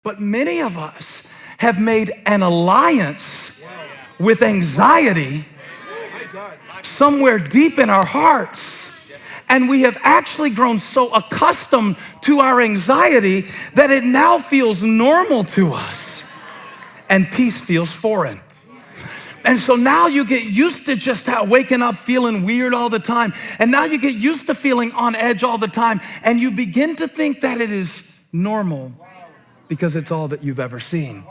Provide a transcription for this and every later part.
But many of us have made an alliance with anxiety somewhere deep in our hearts. And we have actually grown so accustomed to our anxiety that it now feels normal to us. And peace feels foreign. And so now you get used to just waking up feeling weird all the time. And now you get used to feeling on edge all the time. And you begin to think that it is normal because it's all that you've ever seen.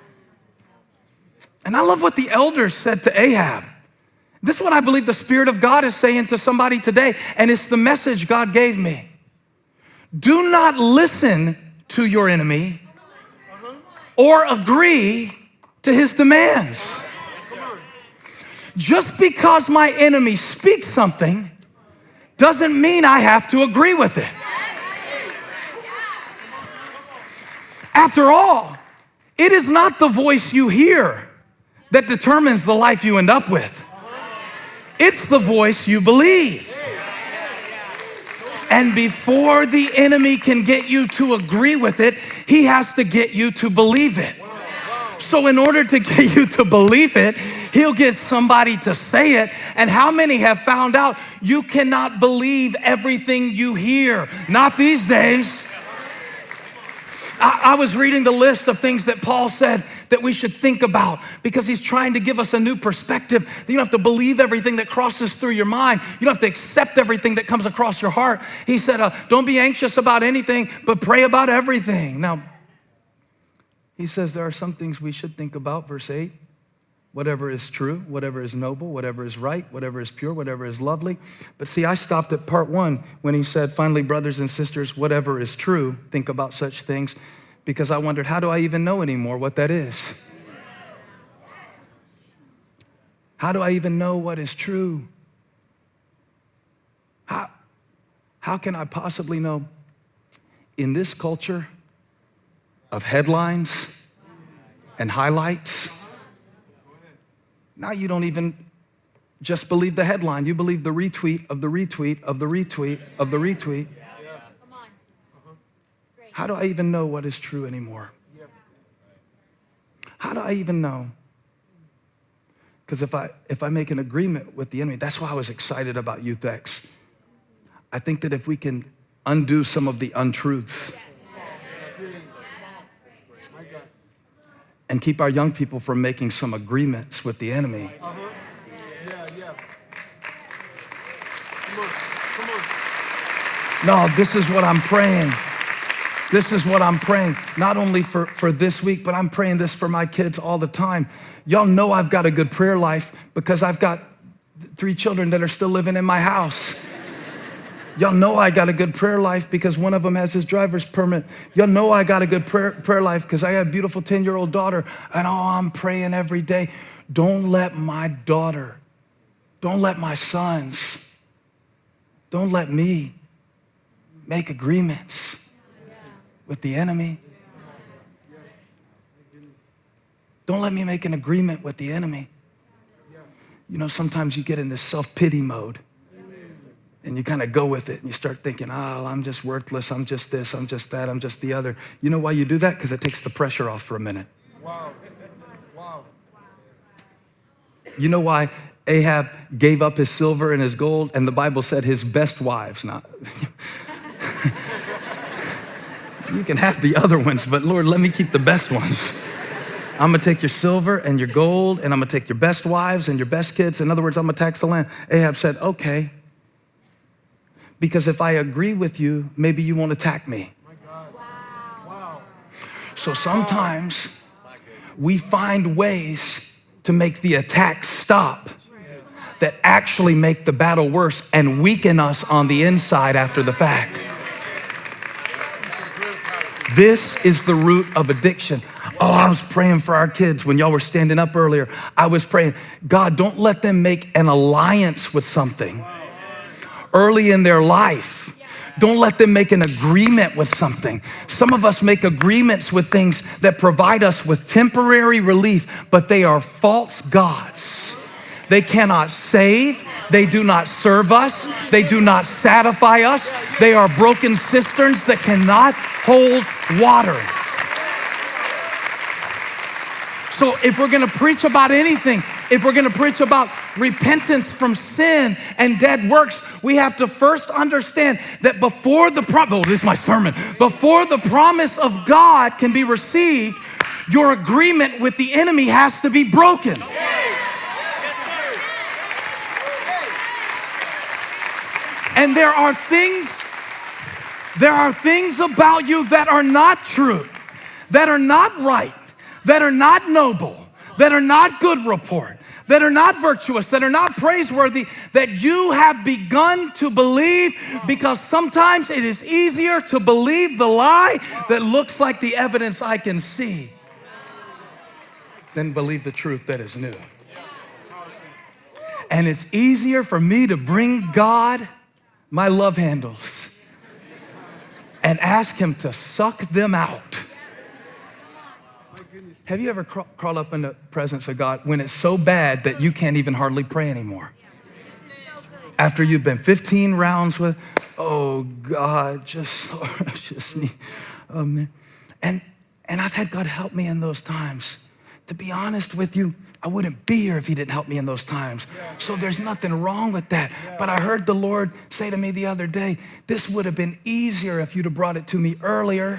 And I love what the elders said to Ahab. This is what I believe the Spirit of God is saying to somebody today. And it's the message God gave me. Do not listen to your enemy or agree to his demands. Just because my enemy speaks something doesn't mean I have to agree with it. After all, it is not the voice you hear that determines the life you end up with. It's the voice you believe. And before the enemy can get you to agree with it, he has to get you to believe it. So in order to get you to believe it, he'll get somebody to say it. And how many have found out you cannot believe everything you hear? Not these days. I was reading the list of things that Paul said that we should think about because he's trying to give us a new perspective. You don't have to believe everything that crosses through your mind. You don't have to accept everything that comes across your heart. He said, don't be anxious about anything, but pray about everything. Now, he says there are some things we should think about. Verse 8, whatever is true, whatever is noble, whatever is right, whatever is pure, whatever is lovely. But see, I stopped at part 1 when he said, finally, brothers and sisters, whatever is true, think about such things, because I wondered, how do I even know anymore what that is? How do I even know what is true? How can I possibly know? In this culture of headlines and highlights, now you don't even just believe the headline. You believe the retweet of the retweet of the retweet of the retweet. How do I even know what is true anymore? How do I even know? Because if I make an agreement with the enemy, that's why I was excited about YouthX. I think that if we can undo some of the untruths and keep our young people from making some agreements with the enemy. No, this is what I'm praying. This is what I'm praying, not only for this week, but I'm praying this for my kids all the time. Y'all know I've got a good prayer life because I've got 3 children that are still living in my house. Y'all know I got a good prayer life because one of them has his driver's permit. Y'all know I got a good prayer life because I have a beautiful 10-year-old daughter. And I'm praying every day. Don't let my daughter, don't let my sons, don't let me make agreements with the enemy. Don't let me make an agreement with the enemy. You know, sometimes you get in this self-pity mode. And you kind of go with it and you start thinking, I'm just worthless, I'm just this, I'm just that, I'm just the other. You know why you do that? Because it takes the pressure off for a minute. Wow. You know why Ahab gave up his silver and his gold, and the Bible said his best wives, not. You can have the other ones, but Lord, let me keep the best ones. I'm gonna take your silver and your gold, and I'm gonna take your best wives and your best kids. In other words, I'm gonna tax the land. Ahab said, okay. Because if I agree with you, maybe you won't attack me. Wow. So sometimes we find ways to make the attack stop that actually make the battle worse and weaken us on the inside after the fact. This is the root of addiction. I was praying for our kids when y'all were standing up earlier. I was praying, God, don't let them make an alliance with something early in their life. Don't let them make an agreement with something. Some of us make agreements with things that provide us with temporary relief, but they are false gods. They cannot save. They do not serve us. They do not satisfy us. They are broken cisterns that cannot hold water. So if we're gonna preach about anything, if we're gonna preach about repentance from sin and dead works, we have to first understand that before the this is my sermon, before the promise of God can be received, your agreement with the enemy has to be broken. And there are things about you that are not true, that are not right, that are not noble, that are not good report, that are not virtuous, that are not praiseworthy, that you have begun to believe, because sometimes it is easier to believe the lie that looks like the evidence I can see than believe the truth that is new. And it's easier for me to bring God my love handles and ask him to suck them out. Have you ever crawled up in the presence of God when it's so bad that you can't even hardly pray anymore? After you've been 15 rounds with, oh God, just need, oh man. And I've had God help me in those times. To be honest with you, I wouldn't be here if he didn't help me in those times. So there's nothing wrong with that. But I heard the Lord say to me the other day, this would have been easier if you'd have brought it to me earlier.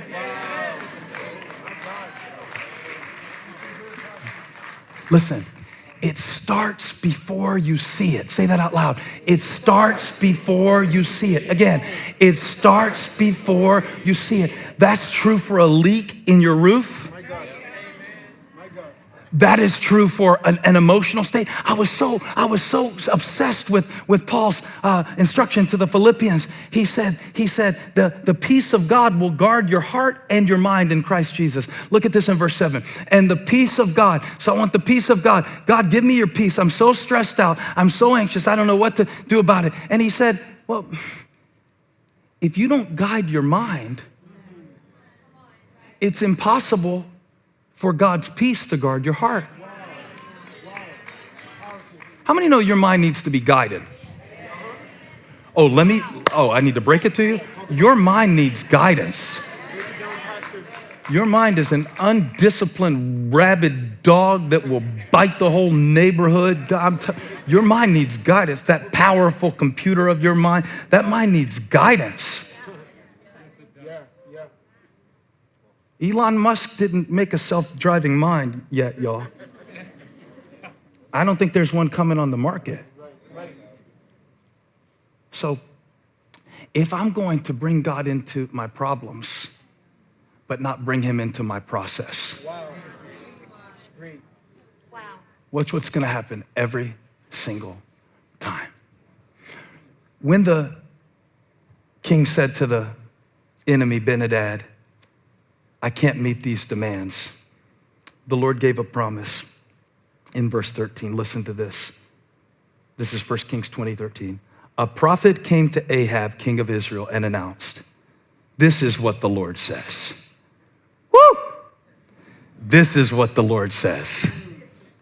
Listen, it starts before you see it. Say that out loud. It starts before you see it. Again, it starts before you see it. That's true for a leak in your roof. That is true for an emotional state. I was so obsessed with Paul's instruction to the Philippians. He said, the peace of God will guard your heart and your mind in Christ Jesus. Look at this in verse 7. And the peace of God. So I want the peace of God. God, give me your peace. I'm so stressed out. I'm so anxious. I don't know what to do about it. And he said, well, if you don't guide your mind, it's impossible for God's peace to guard your heart. How many know your mind needs to be guided? I need to break it to you. Your mind needs guidance. Your mind is an undisciplined, rabid dog that will bite the whole neighborhood. Your mind needs guidance. That powerful computer of your mind, that mind needs guidance. Elon Musk didn't make a self-driving mind yet, y'all. I don't think there's one coming on the market. So if I'm going to bring God into my problems, but not bring him into my process, watch what's gonna happen every single time. When the king said to the enemy, Ben-Hadad, I can't meet these demands, the Lord gave a promise in verse 13. Listen to this. This is 1 Kings 20:13. A prophet came to Ahab, king of Israel, and announced, this is what the Lord says. Woo! This is what the Lord says.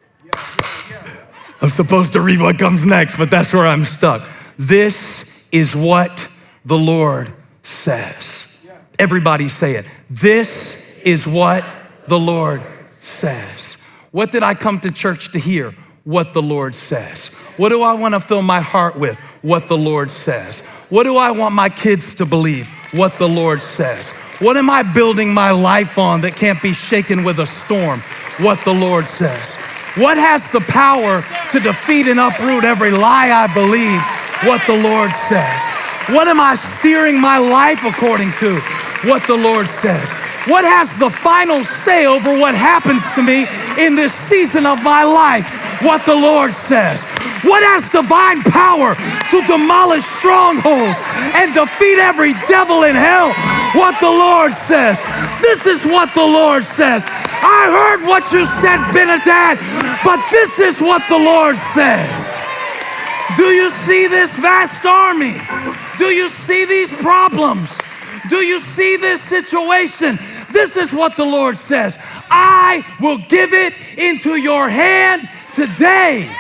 I'm supposed to read what comes next, but that's where I'm stuck. This is what the Lord says. Everybody say it. This is what the Lord says. What did I come to church to hear? What the Lord says. What do I want to fill my heart with? What the Lord says. What do I want my kids to believe? What the Lord says. What am I building my life on that can't be shaken with a storm? What the Lord says. What has the power to defeat and uproot every lie I believe? What the Lord says. What am I steering my life according to? What the Lord says. What has the final say over what happens to me in this season of my life? What the Lord says. What has divine power to demolish strongholds and defeat every devil in hell? What the Lord says. This is what the Lord says. I heard what you said, Ben-Hadad, but this is what the Lord says. Do you see this vast army? Do you see these problems? Do you see this situation? This is what the Lord says. I will give it into your hand today.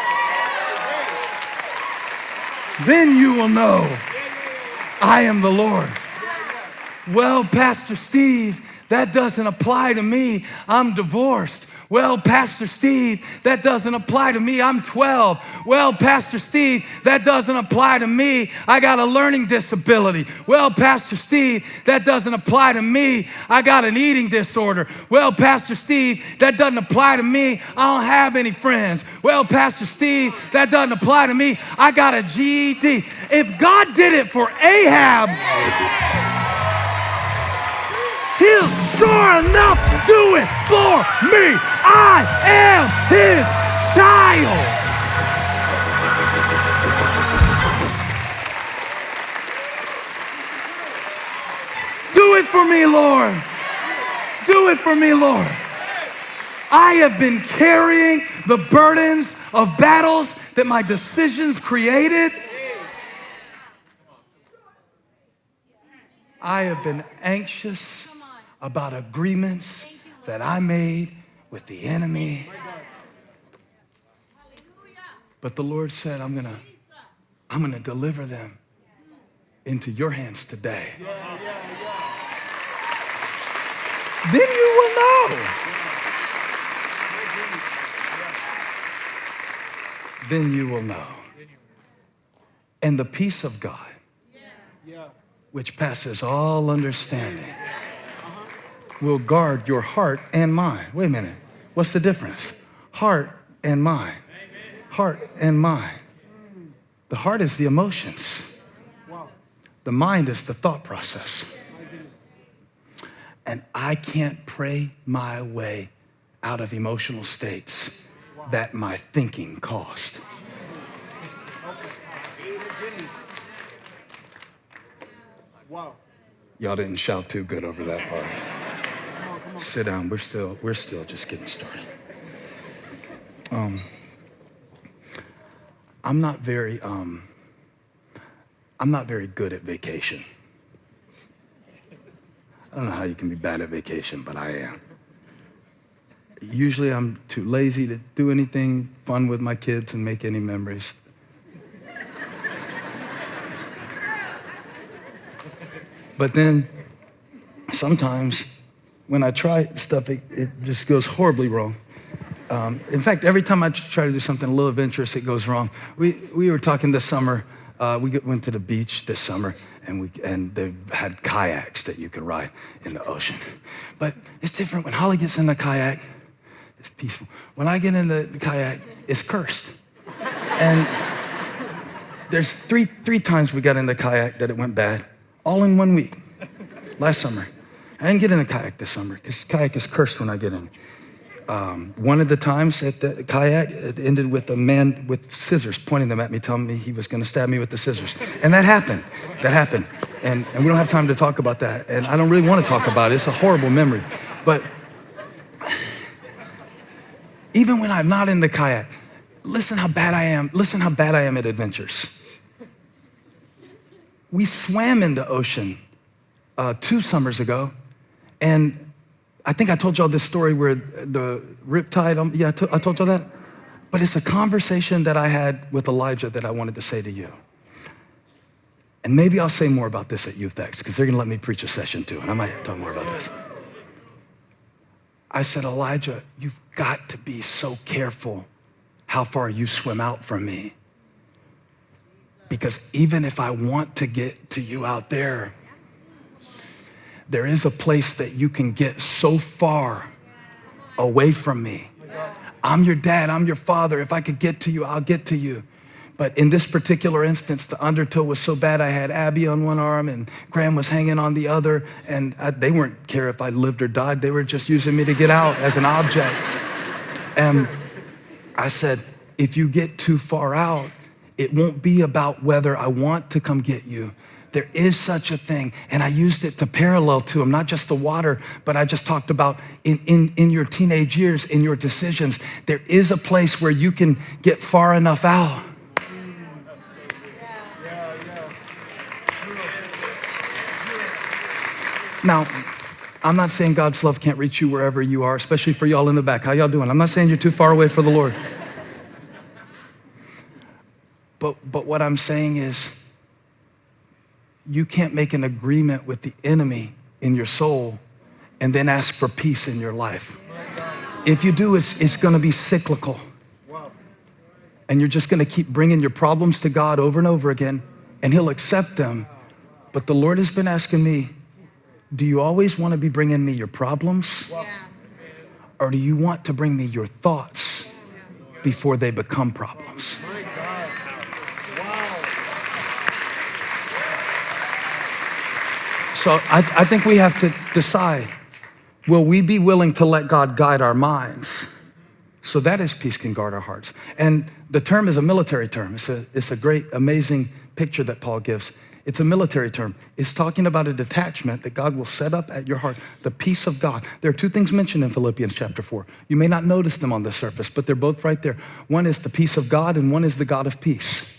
Then you will know I am the Lord. Well, Pastor Steve, that doesn't apply to me. I'm divorced. Well, Pastor Steve, that doesn't apply to me. I'm 12. Well, Pastor Steve, that doesn't apply to me. I got a learning disability. Well, Pastor Steve, that doesn't apply to me. I got an eating disorder. Well, Pastor Steve, that doesn't apply to me. I don't have any friends. Well, Pastor Steve, that doesn't apply to me. I got a GED. If God did it for Ahab, He'll sure enough do it for me. I am His child. Do it for me, Lord. Do it for me, Lord. I have been carrying the burdens of battles that my decisions created. I have been anxious about agreements that I made with the enemy. But the Lord said, I'm gonna deliver them into your hands today. Then you will know. Then you will know. And the peace of God, which passes all understanding, will guard your heart and mind. Wait a minute. What's the difference? Heart and mind. Heart and mind. The heart is the emotions. The mind is the thought process. And I can't pray my way out of emotional states that my thinking caused. Y'all didn't shout too good over that part. Sit down. We're still just getting started. I'm not very good at vacation. I don't know how you can be bad at vacation, but I am. Usually I'm too lazy to do anything fun with my kids and make any memories. But then sometimes when I try stuff, it just goes horribly wrong. In fact, every time I try to do something a little adventurous, it goes wrong. We were talking this summer. We went to the beach this summer, and they had kayaks that you could ride in the ocean. But it's different. When Holly gets in the kayak, it's peaceful. When I get in the kayak, it's cursed. And there's three times we got in the kayak that it went bad, all in 1 week, last summer. I didn't get in a kayak this summer because kayak is cursed when I get in. One of the times at the kayak, it ended with a man with scissors pointing them at me, telling me he was going to stab me with the scissors. And that happened. And we don't have time to talk about that. And I don't really want to talk about it. It's a horrible memory. But even when I'm not in the kayak, listen how bad I am. Listen how bad I am at adventures. We swam in the ocean 2 summers ago. And I think I told y'all this story where the riptide, I told y'all that. But it's a conversation that I had with Elijah that I wanted to say to you. And maybe I'll say more about this at YouthX because they're gonna let me preach a session too, and I might talk more about this. I said, Elijah, you've got to be so careful how far you swim out from me. Because even if I want to get to you out there is a place that you can get so far away from me. I'm your dad, I'm your father. If I could get to you, I'll get to you. But in this particular instance, the undertow was so bad, I had Abby on one arm and Graham was hanging on the other, and they weren't care if I lived or died. They were just using me to get out as an object. And I said, if you get too far out, it won't be about whether I want to come get you. There is such a thing, and I used it to parallel to them, not just the water, but I just talked about in your teenage years, in your decisions, there is a place where you can get far enough out. Now, I'm not saying God's love can't reach you wherever you are, especially for y'all in the back. How y'all doing? I'm not saying you're too far away for the Lord. But what I'm saying is, you can't make an agreement with the enemy in your soul and then ask for peace in your life. If you do, it's gonna be cyclical. And you're just gonna keep bringing your problems to God over and over again, and he'll accept them. But the Lord has been asking me, do you always wanna be bringing me your problems? Or do you want to bring me your thoughts before they become problems? So I think we have to decide, will we be willing to let God guide our minds so that his peace can guard our hearts? And the term is a military term. It's a great, amazing picture that Paul gives. It's a military term. It's talking about a detachment that God will set up at your heart, the peace of God. There are two things mentioned in Philippians chapter 4. You may not notice them on the surface, but they're both right there. One is the peace of God, and one is the God of peace.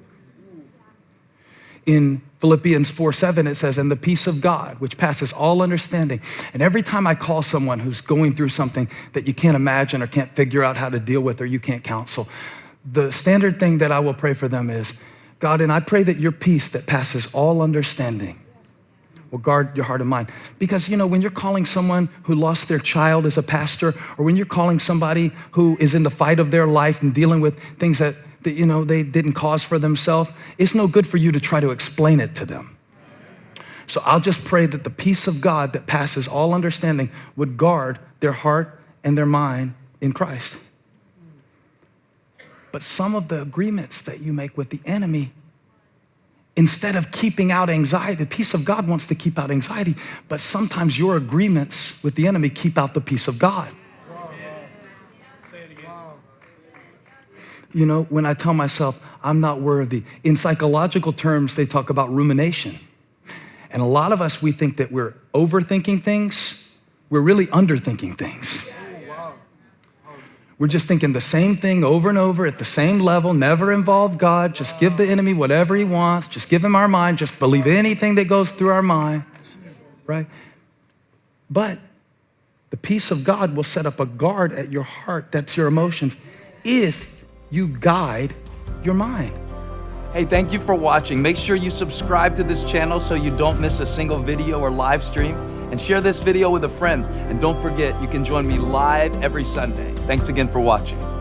In Philippians 4:7, it says, and the peace of God, which passes all understanding. And every time I call someone who's going through something that you can't imagine or can't figure out how to deal with or you can't counsel, the standard thing that I will pray for them is, God, and I pray that your peace that passes all understanding will guard your heart and mind. Because, when you're calling someone who lost their child as a pastor, or when you're calling somebody who is in the fight of their life and dealing with things that they didn't cause for themselves, it's no good for you to try to explain it to them. So I'll just pray that the peace of God that passes all understanding would guard their heart and their mind in Christ. But some of the agreements that you make with the enemy, instead of keeping out anxiety, the peace of God wants to keep out anxiety, but sometimes your agreements with the enemy keep out the peace of God. When I tell myself, I'm not worthy, in psychological terms, they talk about rumination. And a lot of us, we think that we're overthinking things. We're really underthinking things. We're just thinking the same thing over and over at the same level, never involve God, just give the enemy whatever he wants, just give him our mind, just believe anything that goes through our mind, right? But the peace of God will set up a guard at your heart, that's your emotions, if you guide your mind. Hey, thank you for watching. Make sure you subscribe to this channel so you don't miss a single video or live stream. And share this video with a friend. And don't forget, you can join me live every Sunday. Thanks again for watching.